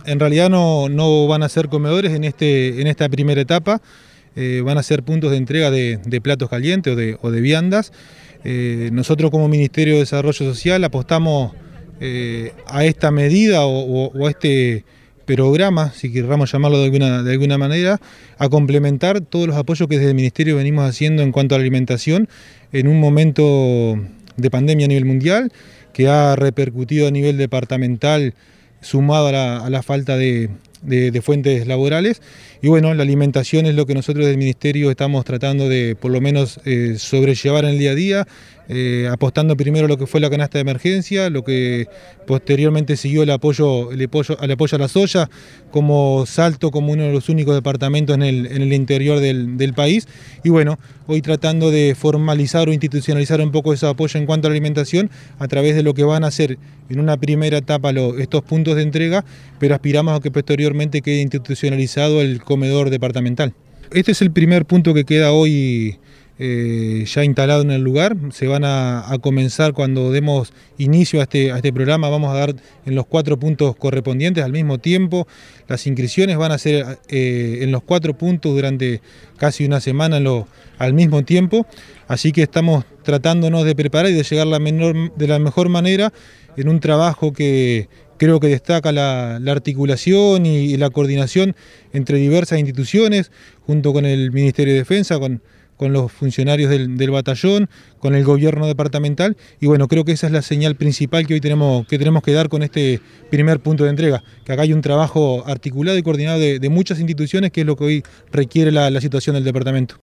En realidad no van a ser comedores en esta primera etapa, van a ser puntos de entrega de platos calientes o de viandas. Nosotros como Ministerio de Desarrollo Social apostamos a esta medida o a este programa, si queramos llamarlo de alguna manera, a complementar todos los apoyos que desde el Ministerio venimos haciendo en cuanto a la alimentación en un momento de pandemia a nivel mundial, que ha repercutido a nivel departamental, sumado a la falta de fuentes laborales. Y bueno, la alimentación es lo que nosotros del Ministerio estamos tratando de por lo menos sobrellevar en el día a día, apostando primero a lo que fue la canasta de emergencia, lo que posteriormente siguió el apoyo a la soya, como Salto como uno de los únicos departamentos en el interior del país. Y bueno, hoy tratando de formalizar o institucionalizar un poco ese apoyo en cuanto a la alimentación a través de lo que van a ser en una primera etapa estos puntos de entrega, pero aspiramos a que posteriormente quede institucionalizado el comedor departamental. Este es el primer punto que queda hoy ya instalado en el lugar. Se van a comenzar cuando demos inicio a este programa. Vamos a dar en los 4 puntos correspondientes al mismo tiempo. Las inscripciones van a ser en los 4 puntos durante casi una semana al mismo tiempo. Así que estamos tratándonos de preparar y de llegar de la mejor manera en un trabajo que creo que destaca la articulación y la coordinación entre diversas instituciones, junto con el Ministerio de Defensa, con los funcionarios del batallón, con el gobierno departamental. Y bueno, creo que esa es la señal principal que hoy tenemos que dar con este primer punto de entrega, que acá hay un trabajo articulado y coordinado de muchas instituciones, que es lo que hoy requiere la situación del departamento.